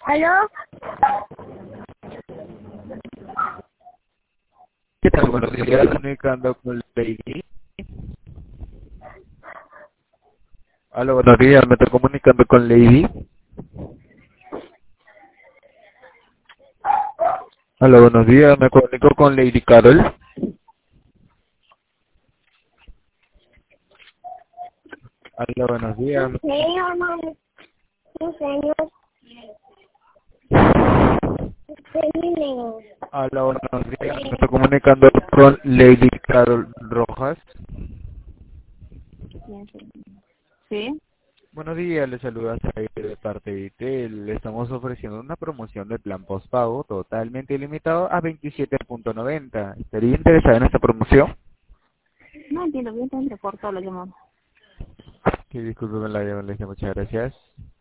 ¿Aló? ¿Qué tal? Buenos días, comunicando con Lady. Aló, buenos días, me estoy comunicando con Lady. Aló, buenos días, me comunico con Lady Carol. Aló, buenos días. Sí, hermano. Sí, señor. Sí, Aló, buenos días, me estoy comunicando con Lady Carol Rojas. Sí, Buenos días, le saluda Jair de parte de ITEL. Le estamos ofreciendo una promoción de plan postpago totalmente ilimitado a 27.90. ¿Estaría interesada en esta promoción? no entiendo bien, te entrecortó la llamada. Que disculpe la llamada, muchas gracias.